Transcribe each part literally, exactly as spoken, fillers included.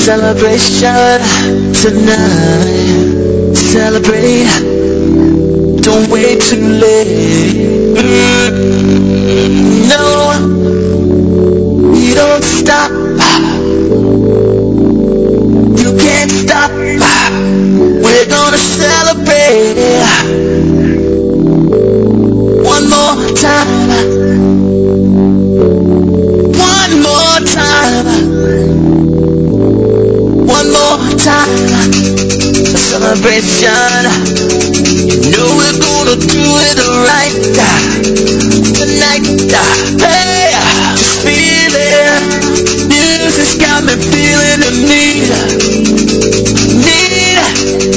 Celebration tonight. Celebrate. Don't wait too late. Mm, no, you don't stop. You can't stop. We're gonna celebrate. One more time. One more time. One more time. A celebration. You know we're gonna do it right tonight. Hey, just feel it. Music's got me feeling the need. Need.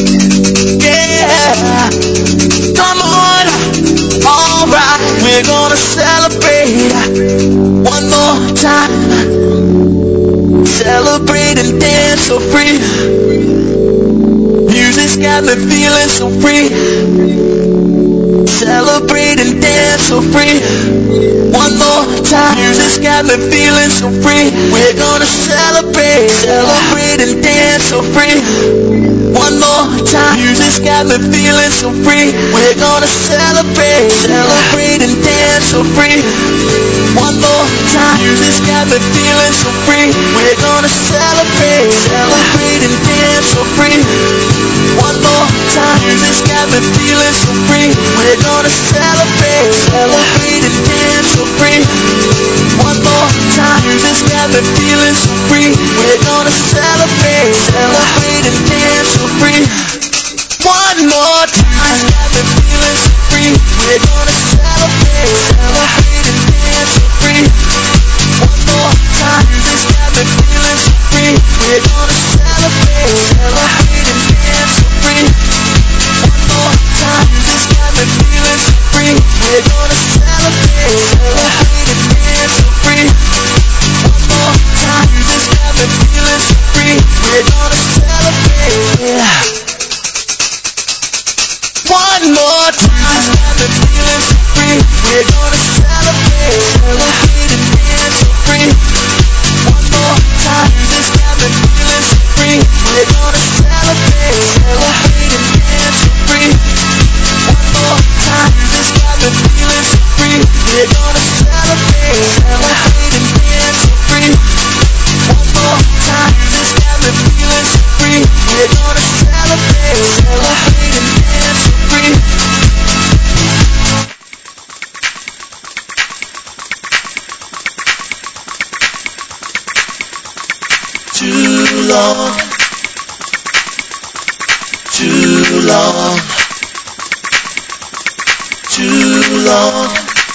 Yeah. Come on. Alright. We're gonna celebrate one more time. Celebrate and dance so free. Music's got me feeling so free. Celebrate and dance so free. One more time. Music's got me feeling so free. We're gonna celebrate. Celebrate and dance so free. One more time. Music's got me feeling so free. We're gonna celebrate. Celebrate and dance so free. One more time. Music's got me feeling so free. We're gonna celebrate. Celebrate and dance so free. One more time. Music's got me feeling so free. We're gonna celebrate. Celebrate and dance so free. One more time. Music's got me feeling so free. We're gonna celebrate. Celebrate and dance so free. One more time. Music's got me feeling so free. We're gonna celebrate. Celebrate and dance so free. One more time. Music's got me feeling so free. We're gonna celebrate. Celebrate and dance so free. One more time. Music's got me feeling so free. We're gonna celebrate. Celebrate and dance so free. One more time. Music's got me feeling so free. We're gonna celebrate. One more time. Music's got me feeling so free. We're gonna celebrate. Celebrate and dance so free. One more time. Music's got me feeling so free. We're gonna celebrate. Celebrate and dance so free. One more time. Music's got me feeling so free. We're gonna celebrate. Celebrate and dance so free. One more time. Music's got me feeling so free. We're gonna celebrate. Celebrate and dance so free. Too long, too long, too long,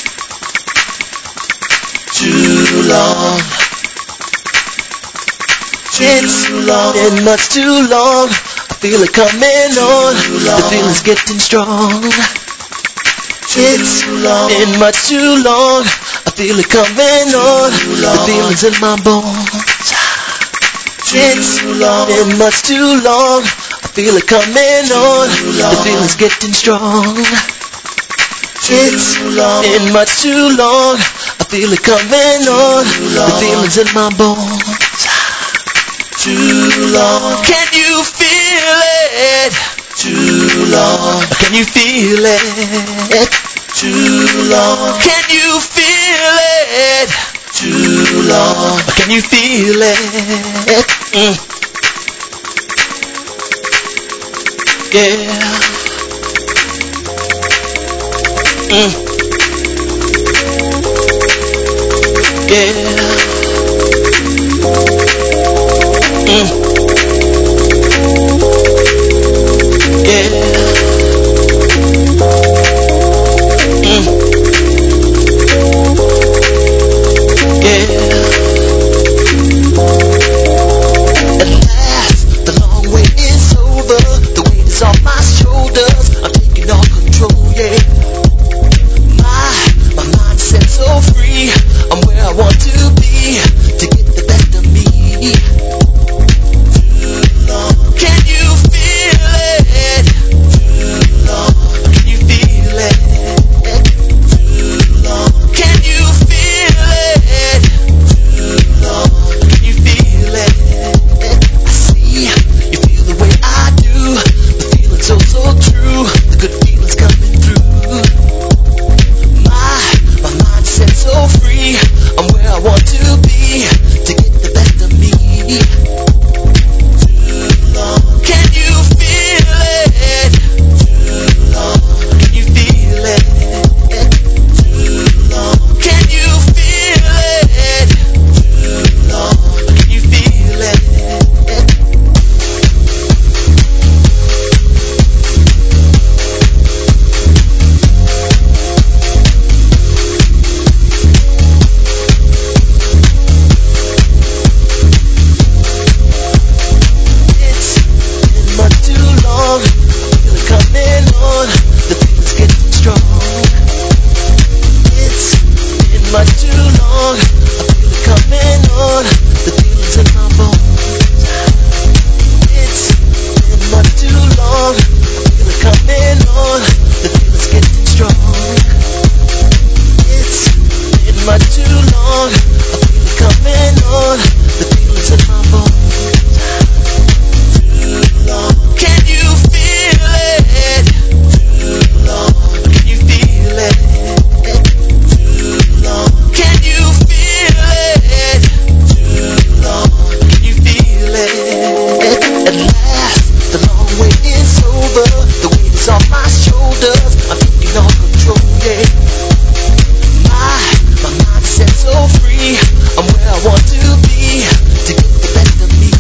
too long. It's been much too long. I feel it coming on. The feeling's getting strong. It's been much too long. I feel it coming on. The feeling's in my bones. It's been much too long. I feel it coming on. The feeling's getting strong. It's been much too long. I feel it coming on. The feeling's in my bones. Too long. Can you feel it? Too long. Can you feel it? Too long. Can you feel it? Too long. Can you feel it? Mm. Yeah. Mm. Yeah. Mm. Yeah. Mm. Yeah. At last, the long wait is over. The weight is off my shoulders. I'm taking all control, yeah. My, my mind's set so free. I'm where I want to be to get the best of me. Too long. Can you feel it? Too long. Can you feel it? Too long. Can you feel it? Too long. Can you feel it? I long. I feel it coming on. The feeling's in my bones. It's been much too long. I feel it coming on. The feeling's getting strong. It's been much too long. I feel it coming on. The feeling's in my bones. Too long. Can you feel it? Too long. Can you feel it? Too long. Can you feel it? Too long. Can you feel it? At last, the long wait is over. The weight is off my shoulders. I'm taking all control, yeah. My, my mind is set so free. I'm where I want to be. To get the best of me.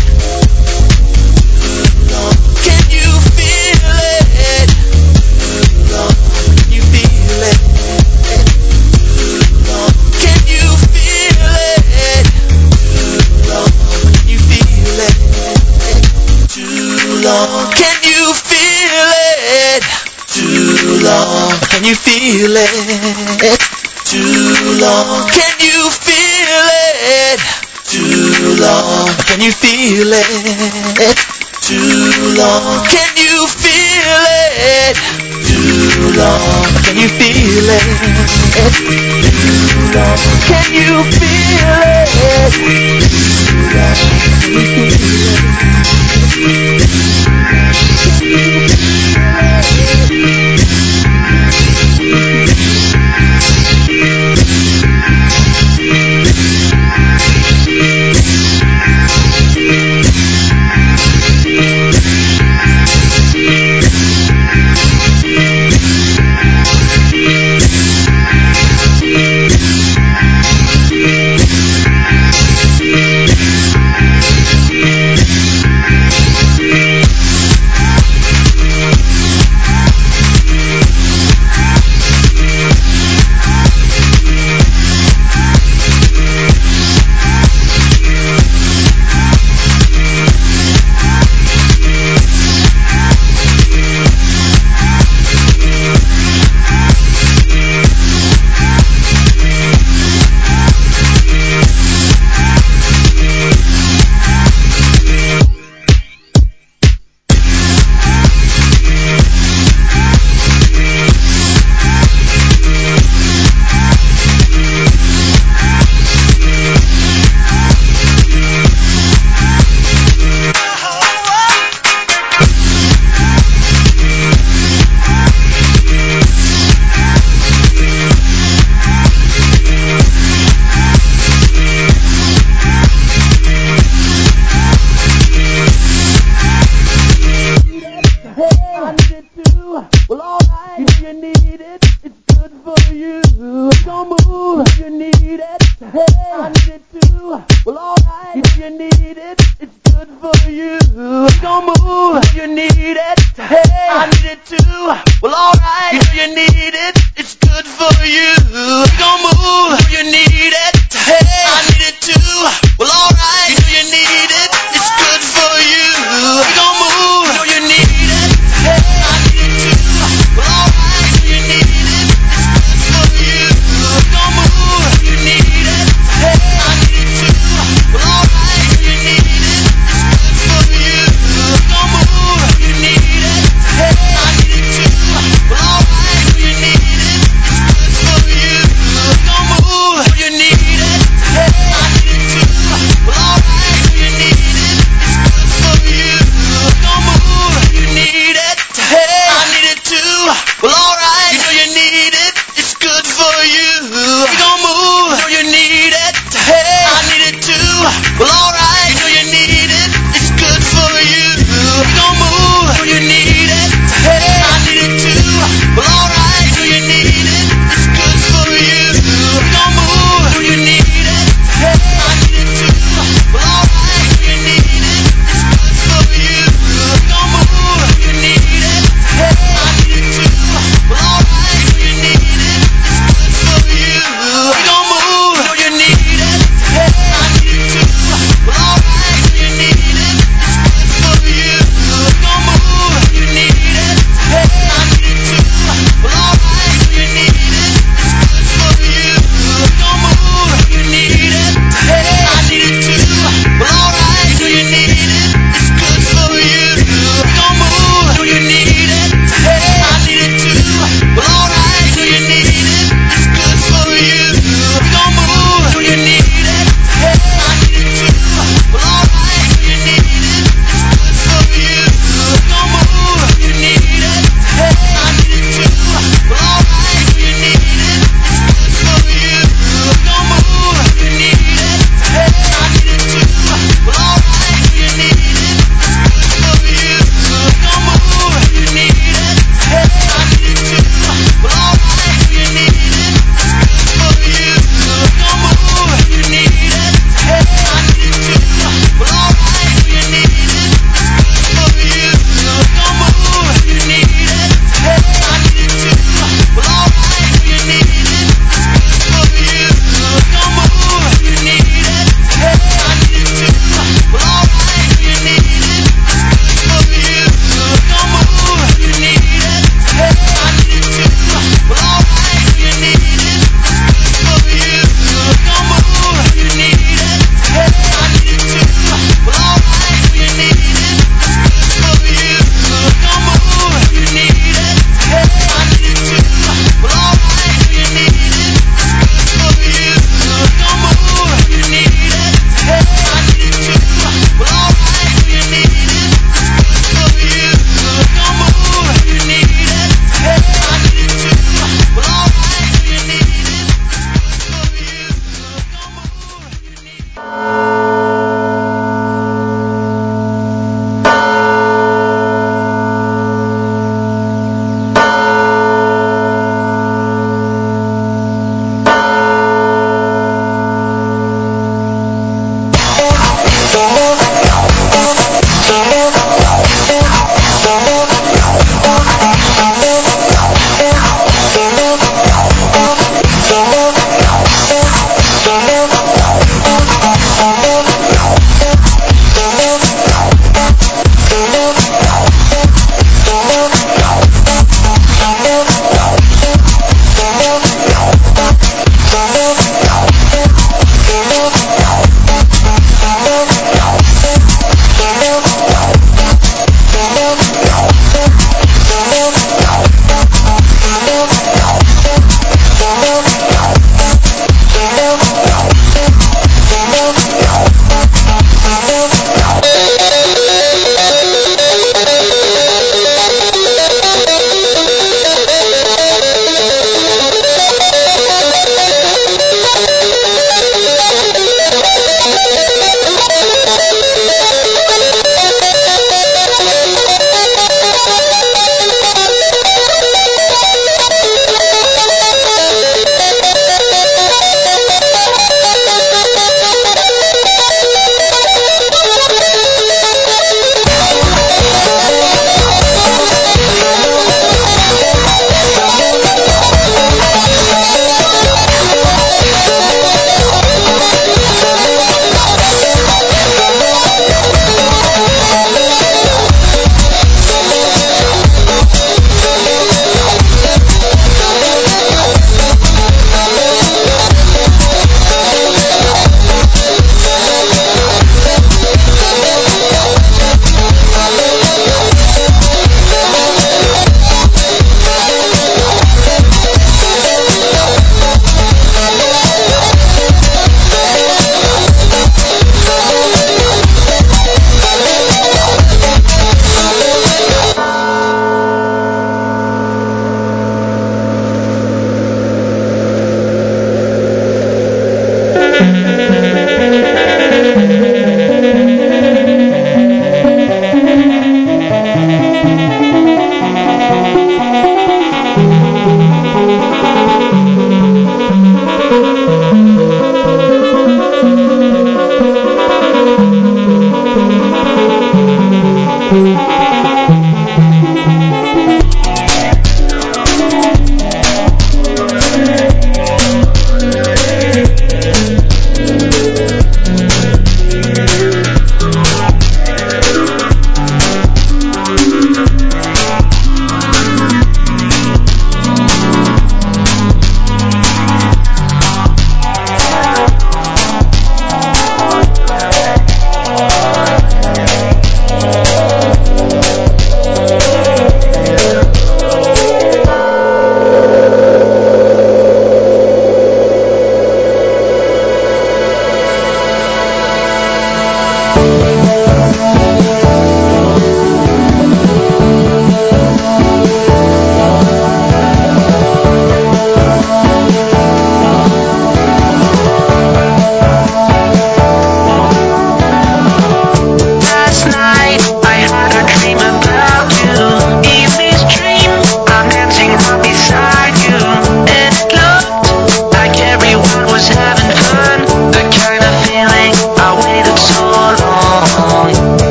Too long. Can you feel it? Too long. Can you feel it? Too long. Can you feel it? Too long. Can you feel it? Too long. Can you feel it? Too long. Can you feel it? Too long. Can you feel it? Too long. Can you feel it? Too long. Can you feel it? Too long. Can you feel it? Too long. Can you feel it? Too long. Can you feel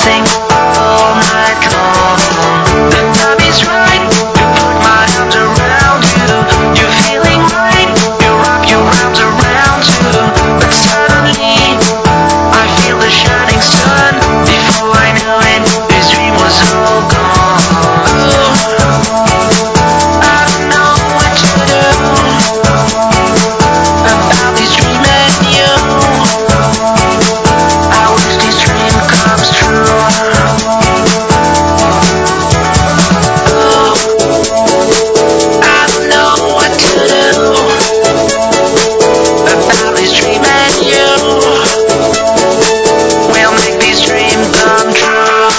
dancing all night long. The time is right to put my arms around you. You're feeling right, you wrap your arms around you. But suddenly I feel the shining sun. Before I knew it, this dream was all gone. I don't know what to do about this dream and you. I wish this dream comes true. I don't know what to do about this dream and you. We'll make this dream come true.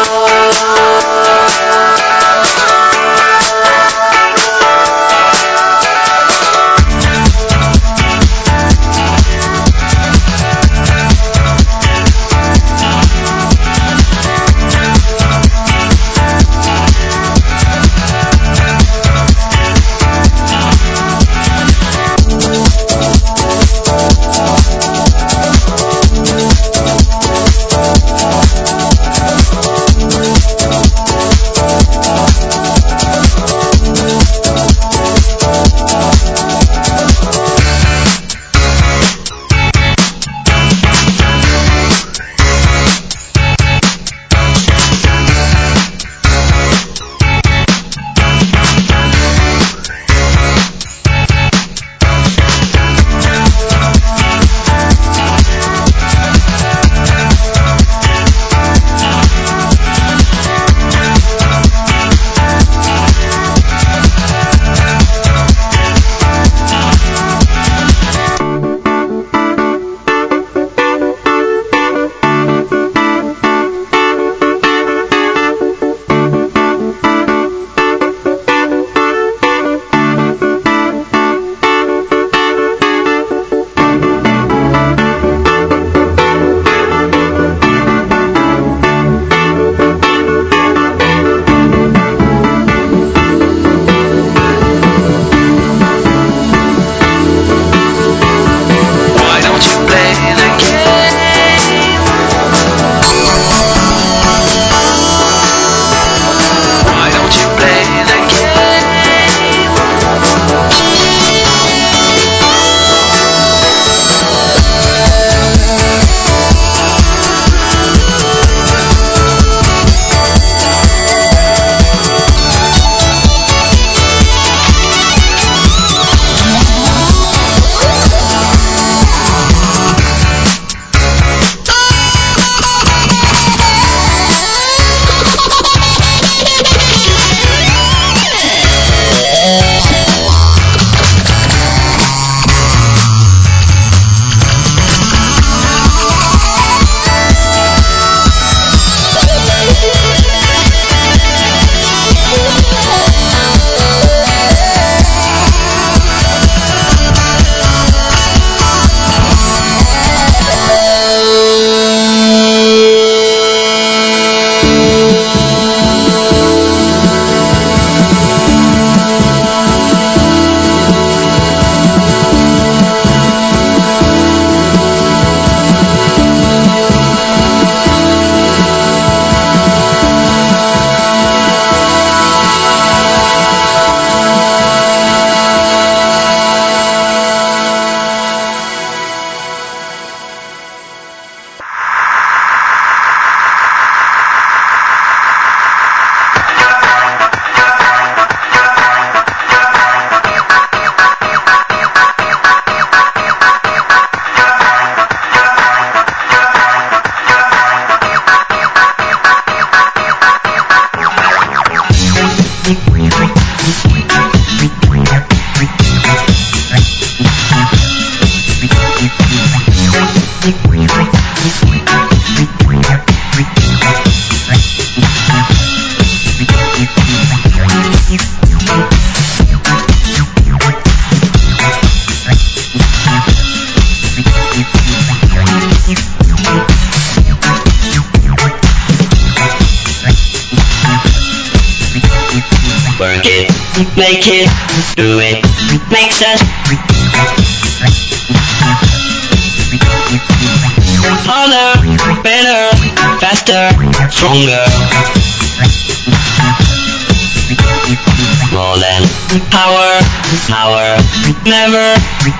Work it, make it, do it, makes us harder. better, faster, stronger. More than power, power, never.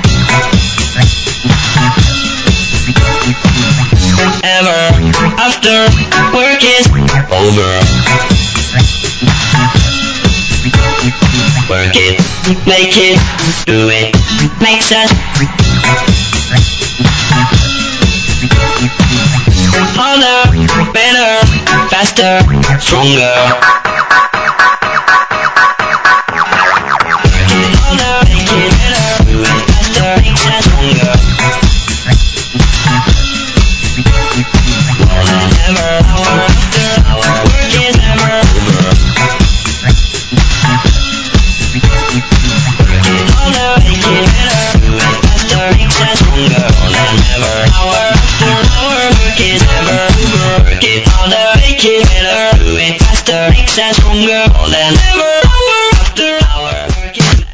Ever after work is over. Work it, make it, do it, makes us harder, better, faster, stronger. Work it harder, make it better, do it faster, makes us stronger. More than ever, hour after hour, work is never over. Work it harder, make it better, do it faster, makes us stronger. More than ever, hour after hour, work is never over. Work it harder, make it better, do it faster, makes us stronger. More than ever, hour after hour, work is never.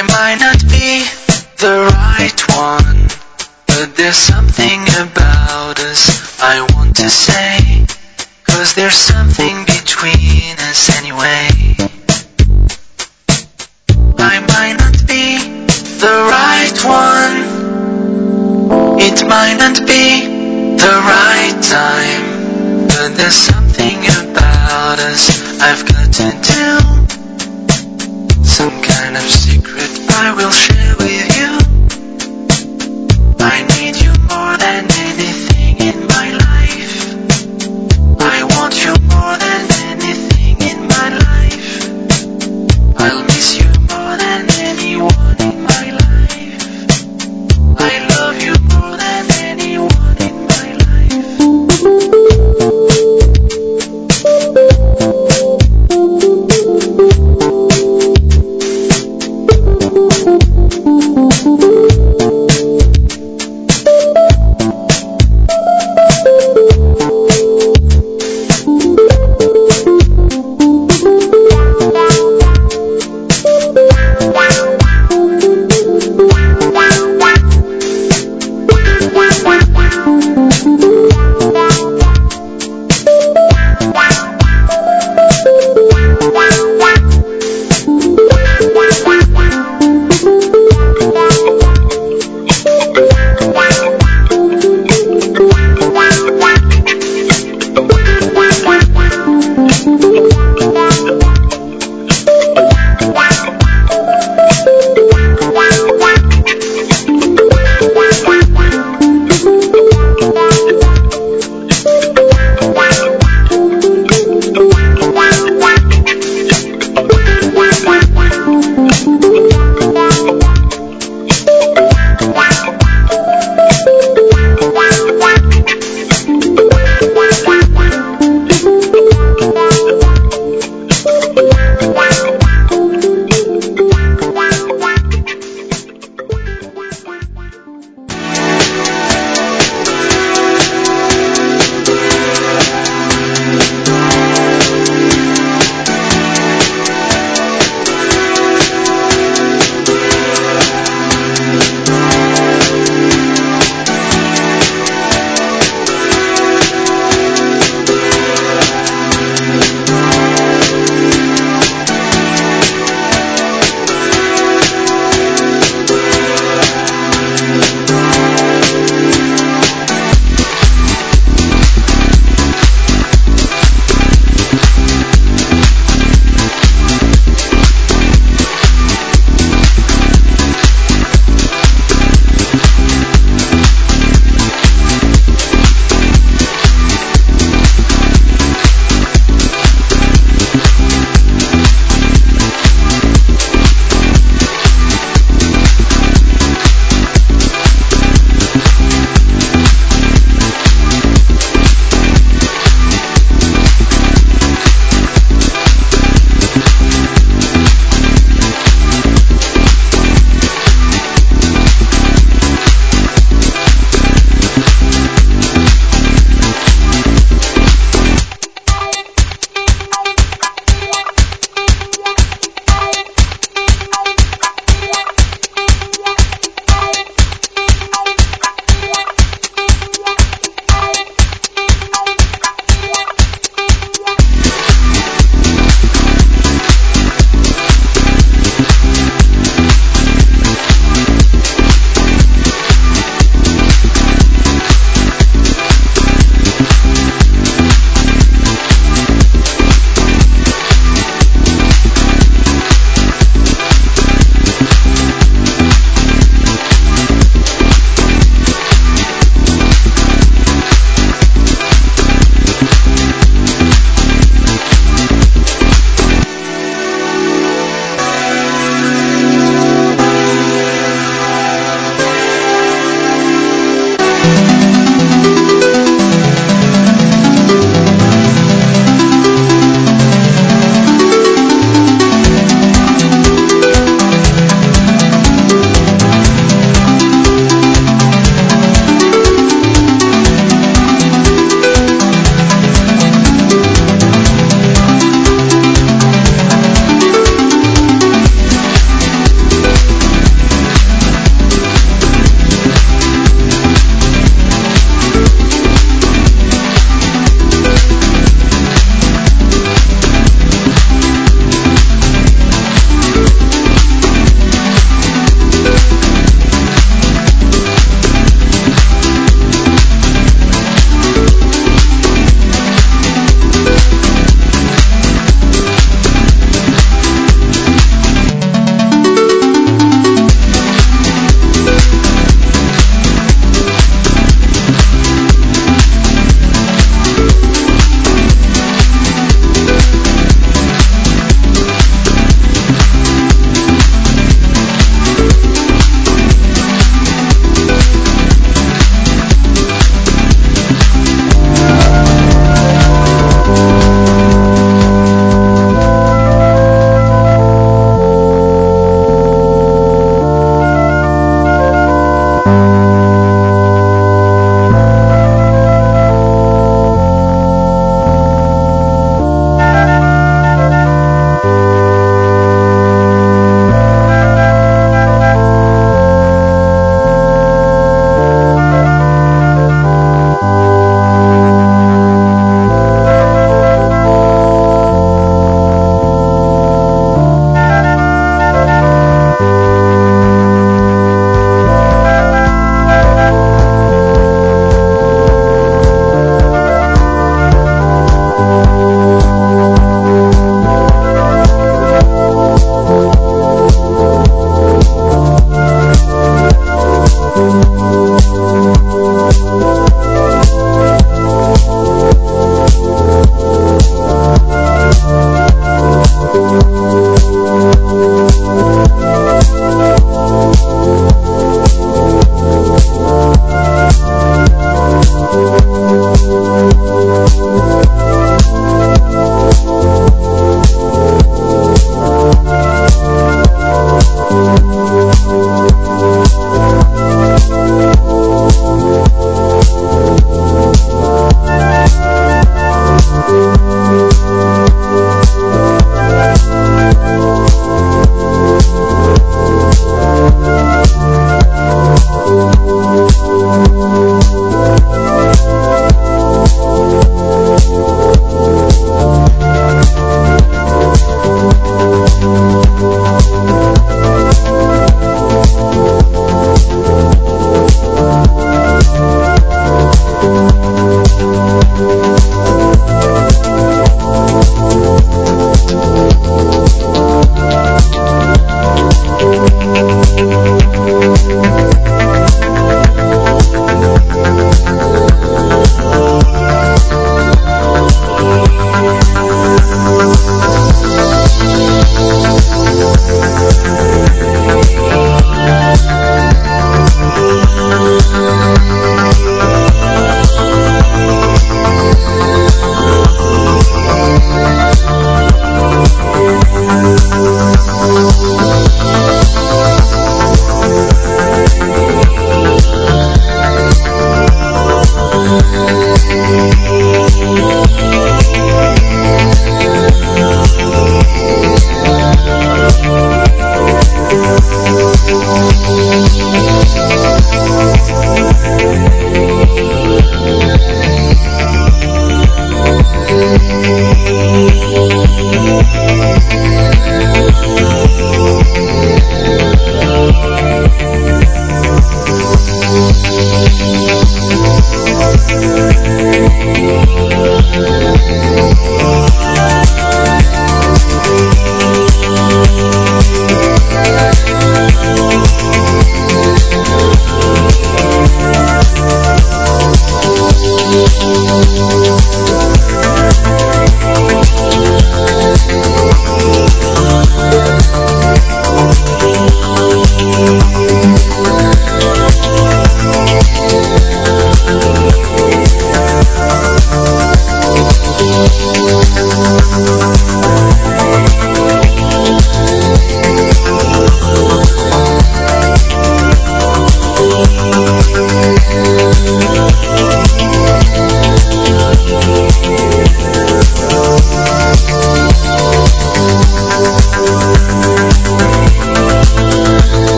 I might not be the right one, but there's something about us I want to say, 'cause there's something between us anyway. I might not be the right one, it might not be the right time, but there's something about us I've got to tell. Some kind of secret I will share with you. I need you more than anything in my life. I want you more than anything in my life. I'll miss you more than anyone in my life. I love you more than anyone in my life.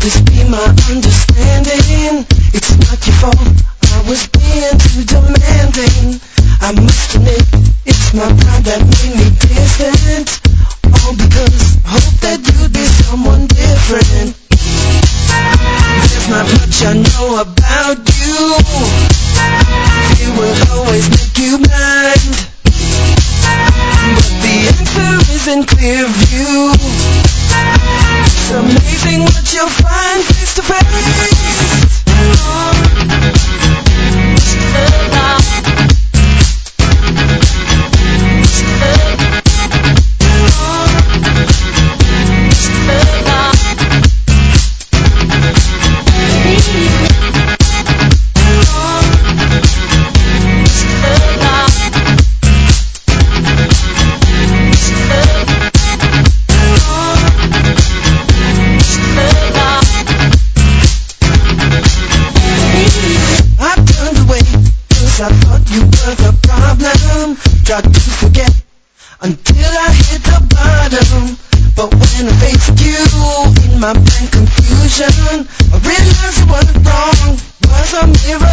Just be my understanding. It's not your fault, I was being too demanding. I must admit, it's my pride that made me distant. All because I hope that you'd be someone different. There's not much I know about you. Fear will always make you blind. But the answer is in clear view. It's amazing what you'll find face to face. I thought you were the problem. Tried to forget until I hit the bottom. But when I faced you in my blank confusion, I realized it wasn't wrong. Was a mirror